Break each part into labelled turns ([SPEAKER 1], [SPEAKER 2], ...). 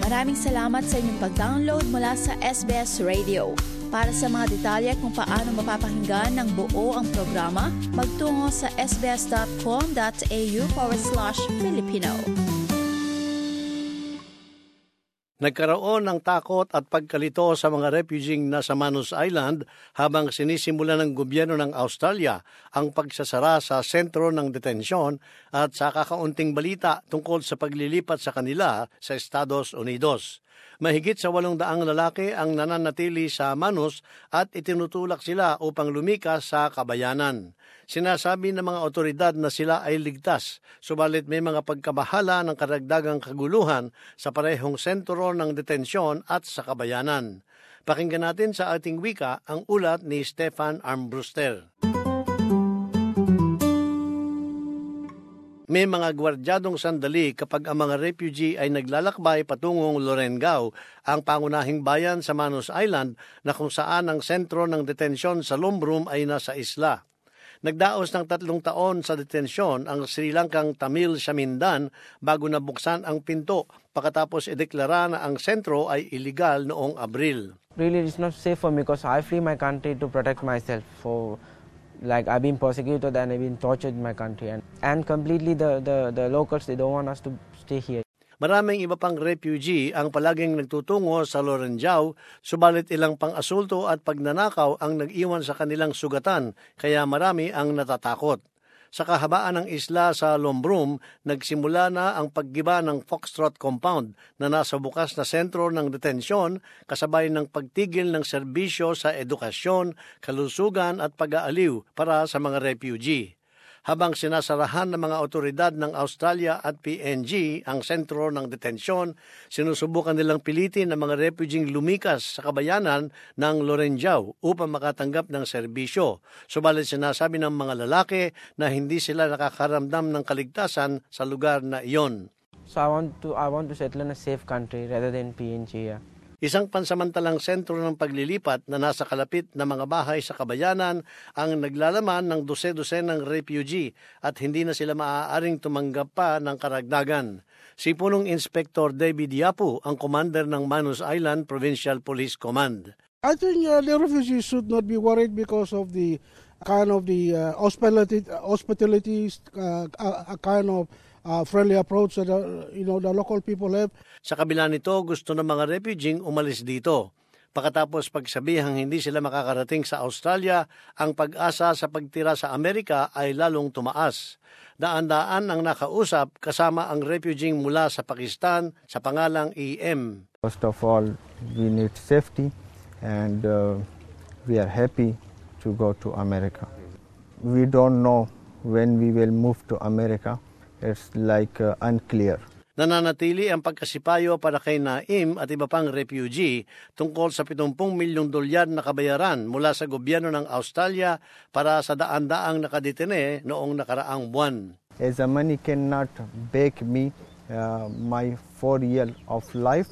[SPEAKER 1] Maraming salamat sa inyong pag-download mula sa SBS Radio. Para sa mga detalye kung paano mapapakinggan ng buo ang programa, magtungo sa sbs.com.au/Filipino.
[SPEAKER 2] Nagkaroon ng takot at pagkalito sa mga refugee nasa Manus Island habang sinisimula ng gobyerno ng Australia ang pagsasara sa sentro ng detensyon at sa kakaunting balita tungkol sa paglilipat sa kanila sa Estados Unidos. Mahigit sa 800 lalaki ang nananatili sa Manus at itinutulak sila upang lumikas sa kabayanan. Sinasabi ng mga otoridad na sila ay ligtas, subalit may mga pagkabahala ng karagdagang kaguluhan sa parehong sentro ng detensyon at sa kabayanan. Pakinggan natin sa ating wika ang ulat ni Stefan Armbruster. May mga gwardyadong sandali kapag ang mga refugee ay naglalakbay patungong Lorengau, ang pangunahing bayan sa Manus Island na kung saan ang sentro ng detensyon sa Lombrum ay nasa isla. Nagdaos ng 3 taon sa detensyon ang Sri Lankang Tamil Shamindan bago nabuksan ang pinto pagkatapos ideklara na ang sentro ay illegal noong Abril.
[SPEAKER 3] Really, it's not safe for me because I flee my country to protect myself. I've been persecuted and I've been tortured in my country. And completely the locals, they don't want us to stay here.
[SPEAKER 2] Maraming iba pang refugee ang palaging nagtutungo sa Lorengau, subalit ilang pang-asulto at pagnanakaw ang nag-iwan sa kanilang sugatan, kaya marami ang natatakot. Sa kahabaan ng isla sa Lombrum, nagsimula na ang paggiba ng Foxtrot Compound na nasa bukas na sentro ng detensyon kasabay ng pagtigil ng serbisyo sa edukasyon, kalusugan at pag-aaliw para sa mga refugee. Habang sinasarahan ng mga otoridad ng Australia at PNG ang sentro ng detensyon, sinusubukan nilang pilitin ang mga refugee lumikas sa kabayanan ng Lorengau upang makatanggap ng serbisyo. Subalit sinasabi ng mga lalaki na hindi sila nakakaramdam ng kaligtasan sa lugar na iyon.
[SPEAKER 3] So I want to settle in a safe country rather than PNG. Yeah.
[SPEAKER 2] Isang pansamantalang sentro ng paglilipat na nasa kalapit na mga bahay sa kabayanan ang naglalaman ng dose-dosenang refugee at hindi na sila maaaring tumanggap pa ng karagdagan. Si Punong Inspector David Yapu ang commander ng Manus Island Provincial Police Command.
[SPEAKER 4] I think the refugees should not be worried because of the kind of the hospitality kind of friendly approach that the local people have.
[SPEAKER 2] Sa kabila nito, gusto ng mga refugee umalis dito. Pagkatapos pagsabihang hindi sila makakarating sa Australia, ang pag-asa sa pagtira sa Amerika ay lalong tumaas. Daan-daan ang nakausap kasama ang refugee mula sa Pakistan sa pangalang EM.
[SPEAKER 5] First of all, we need safety and we are happy to go to America. We don't know when we will move to America. It's unclear.
[SPEAKER 2] Nananatili ang pagkasipayo para kay Naim at iba pang refugee tungkol sa $70 milyong na kabayaran mula sa gobyerno ng Australia para sa daan-daang nakadetene noong nakaraang buwan.
[SPEAKER 5] As the money cannot back me my 4 years of life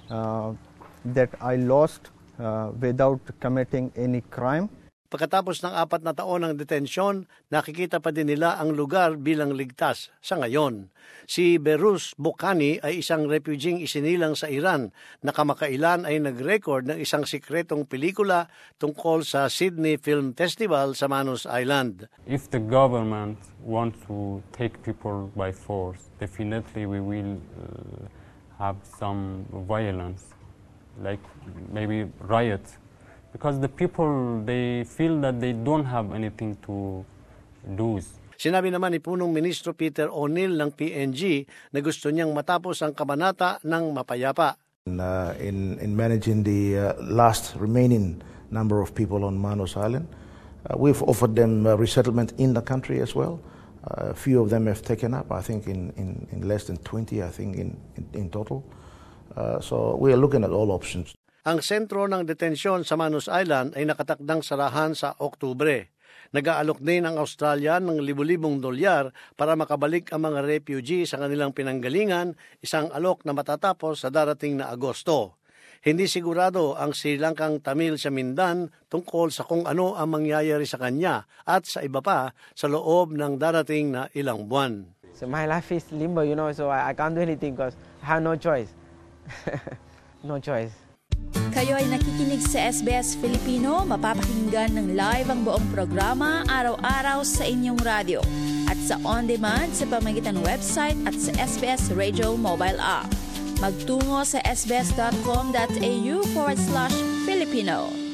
[SPEAKER 5] that I lost without committing any crime.
[SPEAKER 2] Pagkatapos ng 4 na taon ng detensyon, nakikita pa din nila ang lugar bilang ligtas sa ngayon. Si Berus Bokani ay isang refugee isinilang sa Iran na kamakailan ay nag-record ng isang sikretong pelikula tungkol sa Sydney Film Festival sa Manus Island.
[SPEAKER 6] If the government wants to take people by force, definitely we will have some violence, like maybe riots. Because the people, they feel that they don't have anything to lose.
[SPEAKER 2] Sinabi naman ni Punong Ministro Peter O'Neill ng PNG na gusto niyang matapos ang kabanata ng mapayapa.
[SPEAKER 7] In managing the last remaining number of people on Manus Island, we've offered them resettlement in the country as well. A few of them have taken up, I think in less than 20, I think in total. So we are looking at all options.
[SPEAKER 2] Ang sentro ng detensyon sa Manus Island ay nakatakdang sarahan sa Oktubre. Nag-aalok din ang Australia ng $1,000 para makabalik ang mga refugee sa kanilang pinanggalingan, isang alok na matatapos sa darating na Agosto. Hindi sigurado ang Sri Lankang Tamil Shamindan tungkol sa kung ano ang mangyayari sa kanya at sa iba pa sa loob ng darating na ilang buwan.
[SPEAKER 3] So my life is limbo, so I can't do anything because I have no choice. No choice.
[SPEAKER 1] Kayo ay nakikinig sa SBS Filipino, mapapakinggan ng live ang buong programa araw-araw sa inyong radyo at sa on-demand sa pamamagitan ng website at sa SBS Radio mobile app. Magtungo sa sbs.com.au/Filipino.